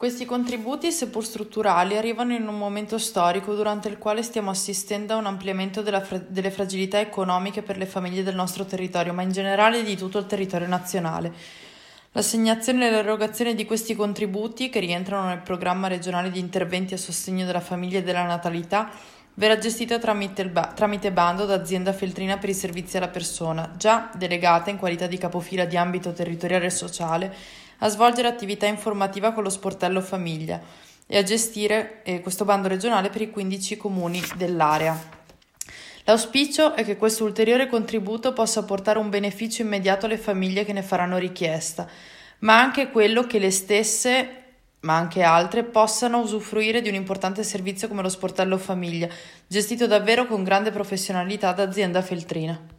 Questi contributi, seppur strutturali, arrivano in un momento storico durante il quale stiamo assistendo a un ampliamento delle fragilità economiche per le famiglie del nostro territorio, ma in generale di tutto il territorio nazionale. L'assegnazione e l'erogazione di questi contributi, che rientrano nel programma regionale di interventi a sostegno della famiglia e della natalità, verrà gestita tramite bando da Azienda Feltrina per i servizi alla persona, già delegata in qualità di capofila di ambito territoriale e sociale a svolgere attività informativa con lo sportello famiglia e a gestire questo bando regionale per i 15 comuni dell'area. L'auspicio è che questo ulteriore contributo possa portare un beneficio immediato alle famiglie che ne faranno richiesta, ma anche quello che le stesse, ma anche altre, possano usufruire di un importante servizio come lo sportello famiglia, gestito davvero con grande professionalità da Azienda Feltrina.